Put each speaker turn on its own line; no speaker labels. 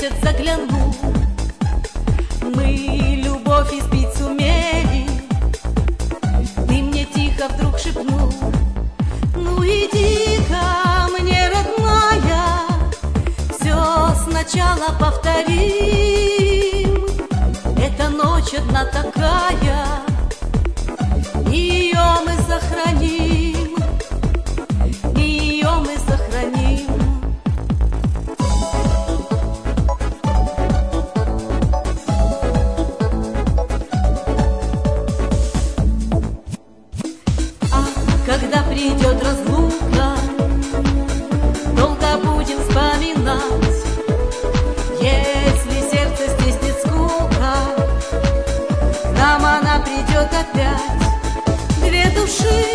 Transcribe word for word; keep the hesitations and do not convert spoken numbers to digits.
свет заглянул. Мы любовь избить сумели. Ты мне тихо вдруг шепнул: ну иди ко мне, родная, все сначала повторим. Эта ночь одна такая, ее мы сохраним, ее мы сохраним. А когда придет разлука, долго будем вспоминать. Если сердце стиснет скука, нам она придет опять. Две души